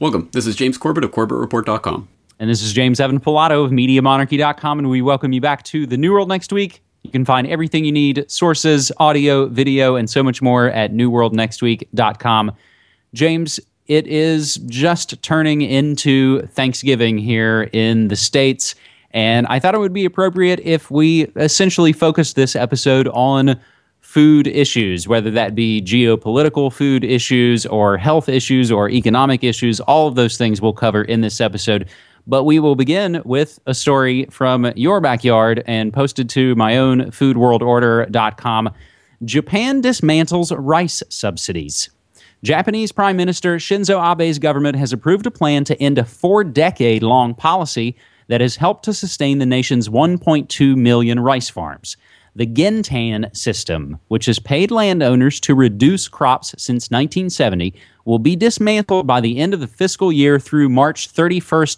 Welcome. This is James Corbett of CorbettReport.com. And this is James Evan Pilato of MediaMonarchy.com, and we welcome you back to The New World Next Week. You can find everything you need, sources, audio, video, and so much more at NewWorldNextWeek.com. James, it is just turning into Thanksgiving here in the States, and I thought it would be appropriate if we essentially focused this episode on food issues, whether that be geopolitical food issues or health issues or economic issues. All of those things we'll cover in this episode. But we will begin with a story from your backyard and posted to my own foodworldorder.com. Japan dismantles rice subsidies. Japanese Prime Minister Shinzo Abe's government has approved a plan to end a 4-decade-long policy that has helped to sustain the nation's 1.2 million rice farms. The Gentan system, which has paid landowners to reduce crops since 1970, will be dismantled by the end of the fiscal year through March 31st,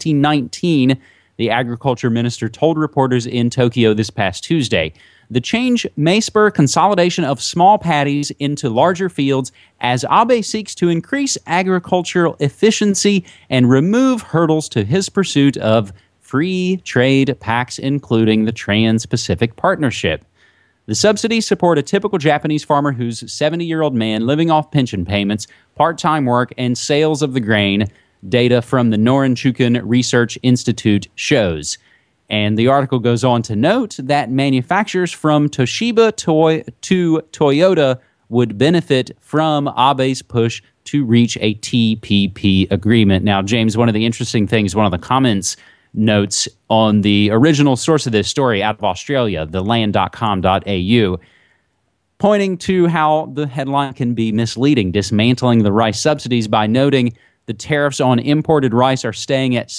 2019, the agriculture minister told reporters in Tokyo this past Tuesday. The change may spur consolidation of small paddies into larger fields as Abe seeks to increase agricultural efficiency and remove hurdles to his pursuit of free trade pacts, including the Trans-Pacific Partnership. The subsidies support a typical Japanese farmer who's a 70-year-old man living off pension payments, part-time work, and sales of the grain, data from the Norinchukin Research Institute shows. And the article goes on to note that manufacturers from Toshiba to Toyota would benefit from Abe's push to reach a TPP agreement. Now, James, one of the interesting things, one of the comments notes on the original source of this story out of Australia, theland.com.au, pointing to how the headline can be misleading, dismantling the rice subsidies by noting the tariffs on imported rice are staying at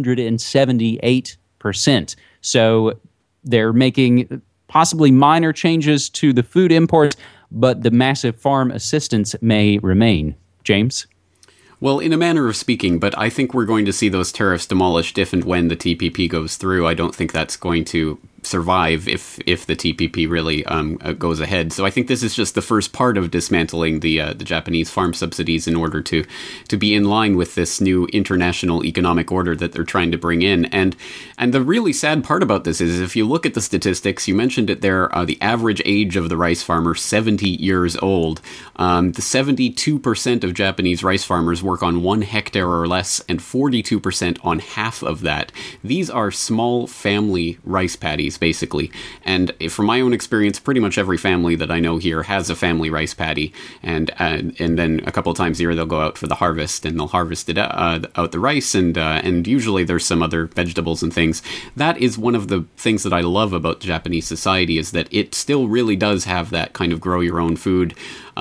778%. So they're making possibly minor changes to the food imports, but the massive farm assistance may remain. James? Well, in a manner of speaking, but I think we're going to see those tariffs demolished if and when the TPP goes through. I don't think that's going to survive if the TPP really goes ahead. So I think this is just the first part of dismantling the Japanese farm subsidies in order to be in line with this new international economic order that they're trying to bring in. And the really sad part about this is if you look at the statistics, you mentioned it there, the average age of the rice farmer, 70 years old. The 72% of Japanese rice farmers work on 1 hectare or less, and 42% on half of that. These are small family rice paddies, basically. And from my own experience, pretty much every family that I know here has a family rice paddy. And then a couple of times a year they'll go out for the harvest and they'll harvest it out the rice, and usually there's some other vegetables and things. That is one of the things that I love about Japanese society, is that it still really does have that kind of grow your own food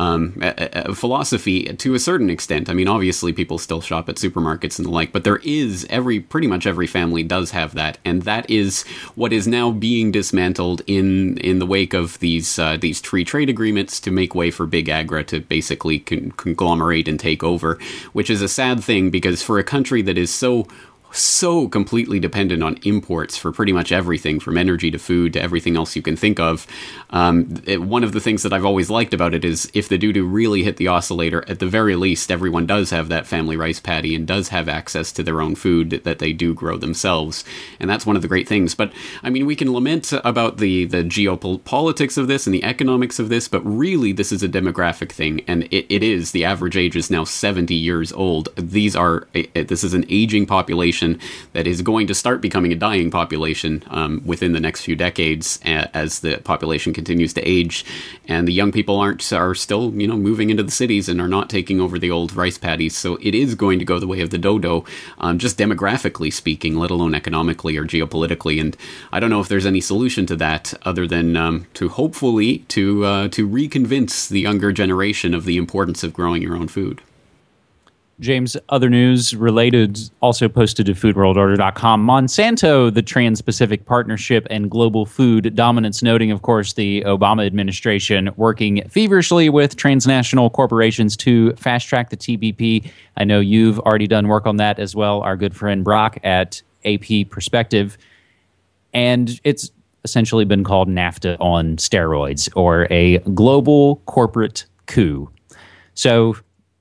philosophy to a certain extent. I mean, obviously people still shop at supermarkets and the like, but there is pretty much every family does have that, and that is what is now being dismantled in the wake of these free trade agreements to make way for big agri to basically conglomerate and take over, which is a sad thing, because for a country that is so completely dependent on imports for pretty much everything, from energy to food to everything else you can think of. One of the things that I've always liked about it is if the doo-doo really hit the oscillator, at the very least, everyone does have that family rice paddy and does have access to their own food that they do grow themselves. And that's one of the great things. But, I mean, we can lament about the geopolitics of this and the economics of this, but really this is a demographic thing. And it is. The average age is now 70 years old. This is an aging population that is going to start becoming a dying population within the next few decades as the population continues to age, and the young people are still moving into the cities and are not taking over the old rice paddies. So it is going to go the way of the dodo, just demographically speaking, let alone economically or geopolitically. And I don't know if there's any solution to that other than to hopefully to reconvince the younger generation of the importance of growing your own food. James, other news related, also posted to foodworldorder.com. Monsanto, the Trans-Pacific Partnership and global food dominance, noting, of course, the Obama administration working feverishly with transnational corporations to fast-track the TPP. I know you've already done work on that as well, our good friend Brock at AP Perspective. And it's essentially been called NAFTA on steroids, or a global corporate coup. So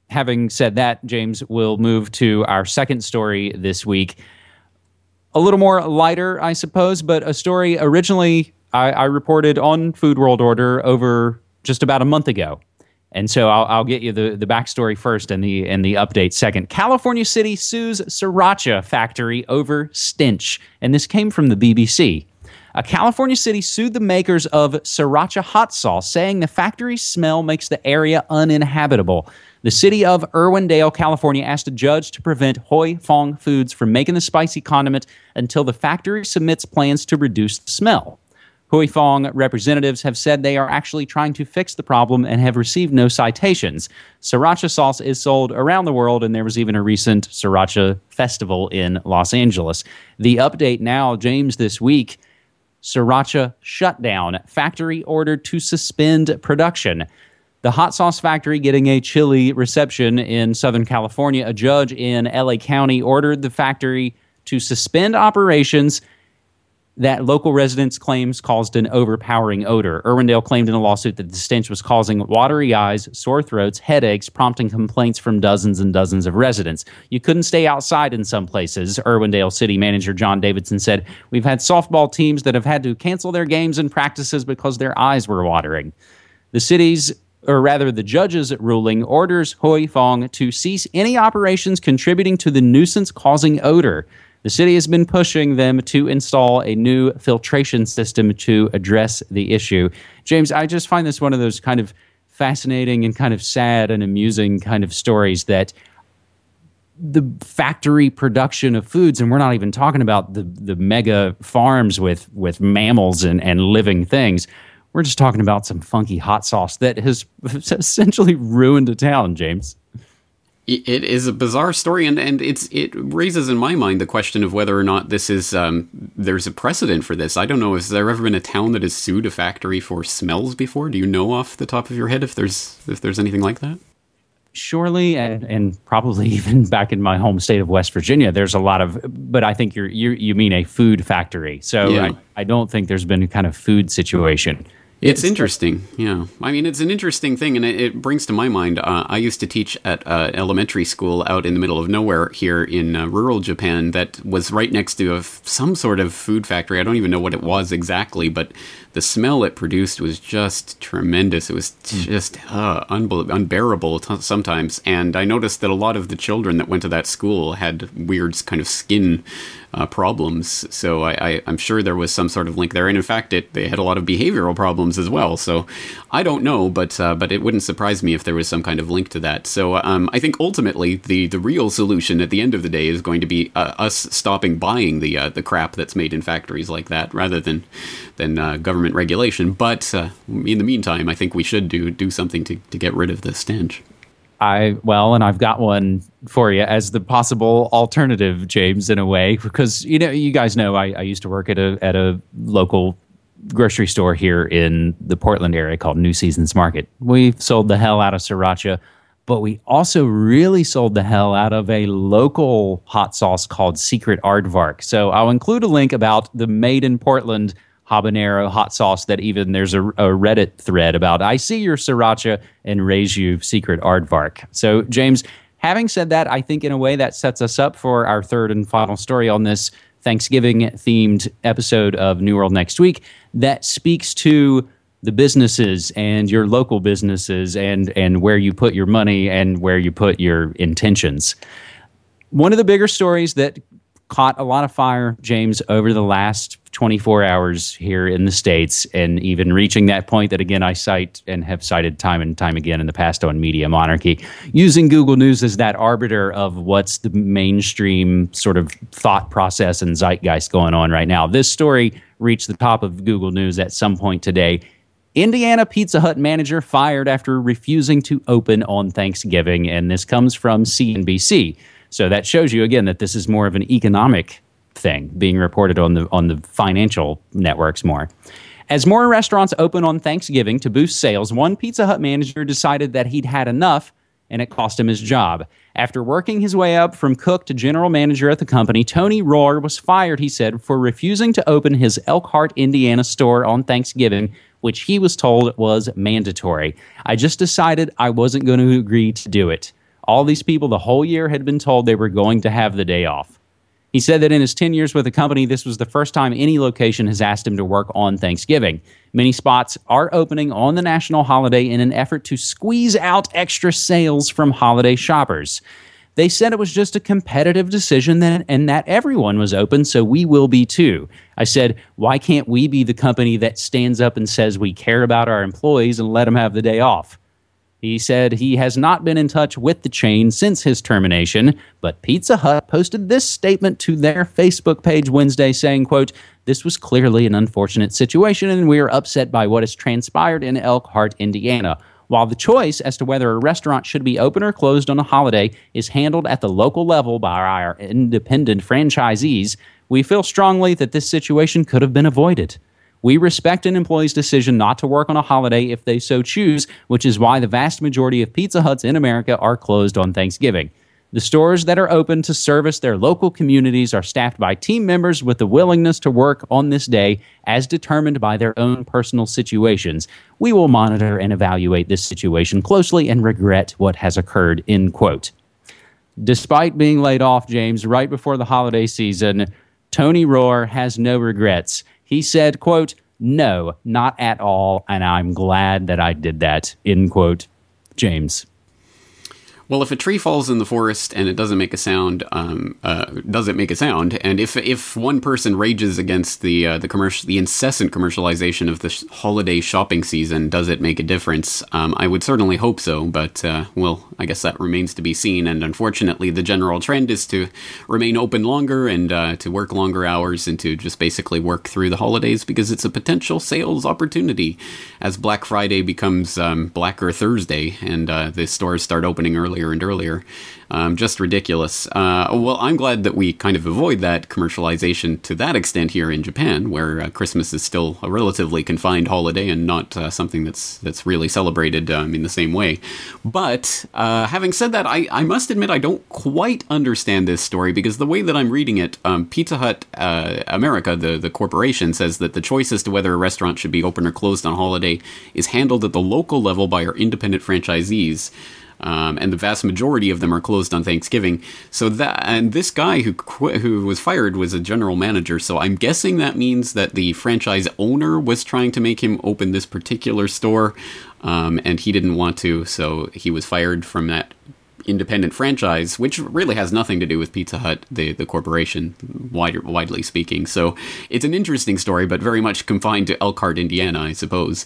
having said that, James, we'll move to our second story this week. A little more lighter, I suppose, but a story originally I reported on Food World Order over just about a month ago. And so I'll get you the backstory first and the update second. California City sues Sriracha factory over stench. And this came from the BBC. A California city sued the makers of Sriracha hot sauce, saying the factory's smell makes the area uninhabitable. The city of Irwindale, California, asked a judge to prevent Hoi Fong Foods from making the spicy condiment until the factory submits plans to reduce the smell. Hoi Fong representatives have said they are actually trying to fix the problem and have received no citations. Sriracha sauce is sold around the world, and there was even a recent Sriracha festival in Los Angeles. The update now, James, this week: Sriracha shutdown. Factory ordered to suspend production. The hot sauce factory getting a chilly reception in Southern California. A judge in LA County ordered the factory to suspend operations that local residents claims caused an overpowering odor. Irwindale claimed in a lawsuit that the stench was causing watery eyes, sore throats, headaches, prompting complaints from dozens and dozens of residents. You couldn't stay outside in some places, Irwindale city manager John Davidson said. We've had softball teams that have had to cancel their games and practices because their eyes were watering. The judge's ruling orders Hoi Fong to cease any operations contributing to the nuisance-causing odor. The city has been pushing them to install a new filtration system to address the issue. James, I just find this one of those kind of fascinating and kind of sad and amusing kind of stories that the factory production of foods, and we're not even talking about the mega farms with mammals and living things. We're just talking about some funky hot sauce that has essentially ruined a town, James. It is a bizarre story, and it raises in my mind the question of whether or not this is there's a precedent for this. I don't know. Has there ever been a town that has sued a factory for smells before? Do you know off the top of your head if there's anything like that? Surely, and probably even back in my home state of West Virginia, there's a lot of. But I think you mean a food factory. So yeah. I don't think there's been a kind of food situation. It's interesting, yeah. I mean, it's an interesting thing, and it brings to my mind, I used to teach at elementary school out in the middle of nowhere here in rural Japan that was right next to some sort of food factory. I don't even know what it was exactly, but the smell it produced was just tremendous. It was just unbearable sometimes, and I noticed that a lot of the children that went to that school had weird kind of skin problems, so I'm sure there was some sort of link there, and in fact they had a lot of behavioral problems as well, so I don't know, but it wouldn't surprise me if there was some kind of link to that. So I think ultimately the real solution at the end of the day is going to be us stopping buying the crap that's made in factories like that, rather than government regulation, but in the meantime I think we should do something to get rid of the stench. And I've got one for you as the possible alternative, James, in a way, because you guys know I used to work at a local grocery store here in the Portland area called New Seasons Market. We sold the hell out of Sriracha, but we also really sold the hell out of a local hot sauce called Secret Aardvark. So I'll include a link about the Made in Portland habanero hot sauce that even there's a Reddit thread about. I see your Sriracha and raise you Secret Aardvark. So, James, having said that, I think in a way that sets us up for our third and final story on this Thanksgiving-themed episode of New World Next Week that speaks to the businesses and your local businesses and where you put your money and where you put your intentions. One of the bigger stories that caught a lot of fire, James, over the last 24 hours here in the States, and even reaching that point that, again, I cite and have cited time and time again in the past on Media Monarchy, using Google News as that arbiter of what's the mainstream sort of thought process and zeitgeist going on right now. This story reached the top of Google News at some point today. Indiana Pizza Hut manager fired after refusing to open on Thanksgiving, and this comes from CNBC. So that shows you, again, that this is more of an economic thing being reported on the financial networks more. As more restaurants open on Thanksgiving to boost sales, one Pizza Hut manager decided that he'd had enough, and it cost him his job. After working his way up from cook to general manager at the company, Tony Rohr was fired, he said, for refusing to open his Elkhart, Indiana store on Thanksgiving, which he was told was mandatory. I just decided I wasn't going to agree to do it. All these people the whole year had been told they were going to have the day off. He said that in his 10 years with the company, this was the first time any location has asked him to work on Thanksgiving. Many spots are opening on the national holiday in an effort to squeeze out extra sales from holiday shoppers. They said it was just a competitive decision and that everyone was open, so we will be too. I said, why can't we be the company that stands up and says we care about our employees and let them have the day off? He said he has not been in touch with the chain since his termination, but Pizza Hut posted this statement to their Facebook page Wednesday saying, quote, "This was clearly an unfortunate situation and we are upset by what has transpired in Elkhart, Indiana. While the choice as to whether a restaurant should be open or closed on a holiday is handled at the local level by our independent franchisees, we feel strongly that this situation could have been avoided. We respect an employee's decision not to work on a holiday if they so choose, which is why the vast majority of Pizza Huts in America are closed on Thanksgiving. The stores that are open to service their local communities are staffed by team members with the willingness to work on this day as determined by their own personal situations. We will monitor and evaluate this situation closely and regret what has occurred," end quote. Despite being laid off, James, right before the holiday season, Tony Rohr has no regrets. He said, quote, "No, not at all, and I'm glad that I did that," end quote. James. Well, if a tree falls in the forest and it doesn't make a sound, does it make a sound? And if one person rages against the incessant commercialization of the holiday shopping season, does it make a difference? I would certainly hope so, but well, I guess that remains to be seen. And unfortunately, the general trend is to remain open longer and to work longer hours and to just basically work through the holidays because it's a potential sales opportunity as Black Friday becomes Blacker Thursday and the stores start opening earlier and earlier. Just ridiculous. Well, I'm glad that we kind of avoid that commercialization to that extent here in Japan, where Christmas is still a relatively confined holiday and not something that's really celebrated in the same way. But having said that, I must admit I don't quite understand this story because the way that I'm reading it, Pizza Hut America, the corporation, says that the choice as to whether a restaurant should be open or closed on holiday is handled at the local level by our independent franchisees. And the vast majority of them are closed on Thanksgiving. So this guy who was fired was a general manager. So I'm guessing that means that the franchise owner was trying to make him open this particular store, and he didn't want to. So he was fired from that independent franchise, which really has nothing to do with Pizza Hut, the corporation, widely speaking. So it's an interesting story, but very much confined to Elkhart, Indiana, I suppose.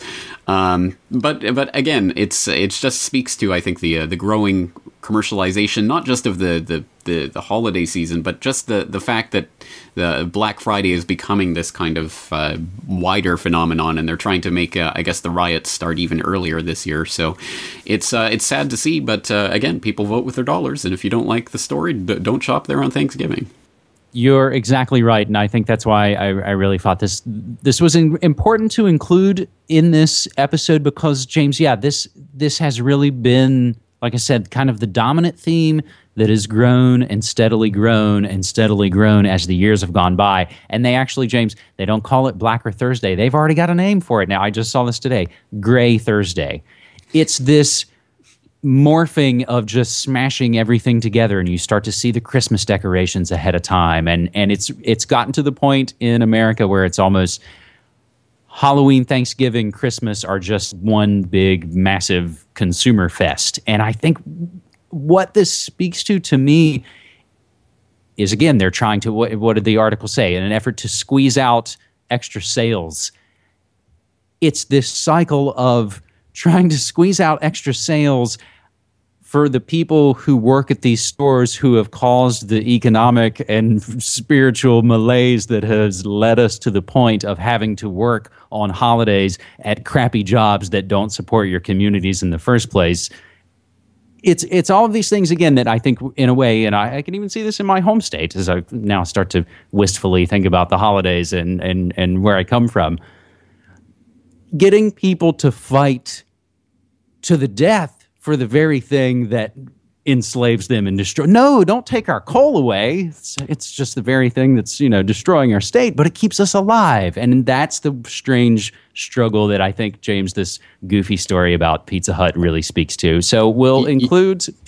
But again, it's just speaks to, I think, the growing commercialization, not just of the holiday season, but just the fact that the Black Friday is becoming this kind of wider phenomenon, and they're trying to make, I guess, the riots start even earlier this year. So it's sad to see, but again, people vote with their dollars, and if you don't like the story, don't shop there on Thanksgiving. You're exactly right, and I think that's why I really thought this was important to include in this episode because, James, yeah, this has really been, like I said, kind of the dominant theme that has grown and steadily grown as the years have gone by. And they actually, James, they don't call it Blacker Thursday. They've already got a name for it now. I just saw this today. Gray Thursday. It's this morphing of just smashing everything together, and you start to see the Christmas decorations ahead of time. And it's gotten to the point in America where it's almost Halloween, Thanksgiving, Christmas are just one big, massive consumer fest. And I think what this speaks to me is, again, they're trying to, what did the article say? In an effort to squeeze out extra sales. It's this cycle of trying to squeeze out extra sales for the people who work at these stores who have caused the economic and spiritual malaise that has led us to the point of having to work on holidays at crappy jobs that don't support your communities in the first place. It's all of these things, again, that I think in a way, and I can even see this in my home state as I now start to wistfully think about the holidays and where I come from. Getting people to fight to the death for the very thing that enslaves them and destroy. No, don't take our coal away. It's just the very thing that's, destroying our state, but it keeps us alive. And that's the strange struggle that I think, James, this goofy story about Pizza Hut really speaks to. So we'll include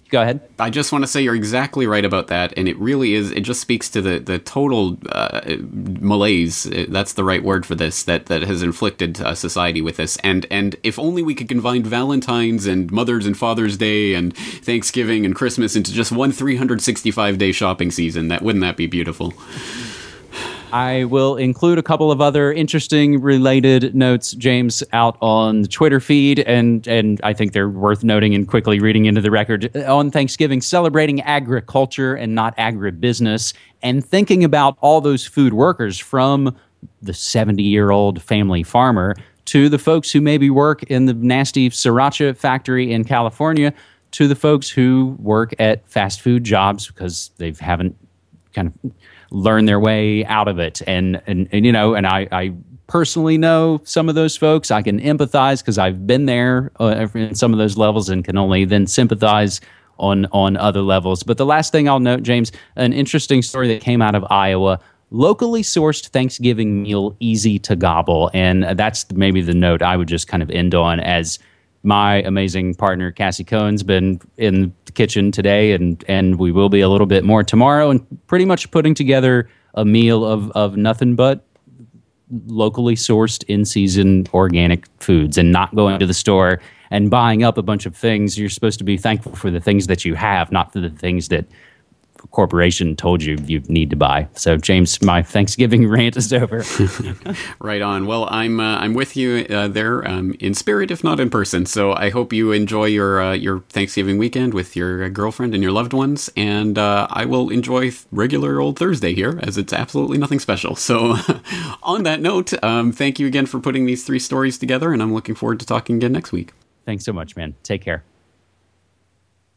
Go ahead. I just want to say you're exactly right about that, and it really is. It just speaks to the total malaise. That's the right word for this. That has inflicted society with this. And if only we could combine Valentine's and Mother's and Father's Day and Thanksgiving and Christmas into just one 365-day shopping season. Wouldn't that be beautiful? I will include a couple of other interesting related notes, James, out on the Twitter feed, and I think they're worth noting and quickly reading into the record. On Thanksgiving, celebrating agriculture and not agribusiness, and thinking about all those food workers, from the 70-year-old family farmer to the folks who maybe work in the nasty sriracha factory in California, to the folks who work at fast food jobs because they haven't kind of learn their way out of it. And I personally know some of those folks. I can empathize because I've been there in some of those levels and can only then sympathize on other levels. But the last thing I'll note, James, an interesting story that came out of Iowa: locally sourced Thanksgiving meal, easy to gobble. And that's maybe the note I would just kind of end on, as my amazing partner, Cassie Cohen's been in the kitchen today, and we will be a little bit more tomorrow, and pretty much putting together a meal of nothing but locally sourced, in-season organic foods, and not going to the store and buying up a bunch of things. You're supposed to be thankful for the things that you have, not for the things that a corporation told you need to buy. So, James, my Thanksgiving rant is over. Right on. Well, I'm with you there, in spirit, if not in person. So I hope you enjoy your Thanksgiving weekend with your girlfriend and your loved ones. And I will enjoy regular old Thursday here, as it's absolutely nothing special. So on that note, thank you again for putting these 3 stories together, and I'm looking forward to talking again next week. Thanks so much, man. Take care.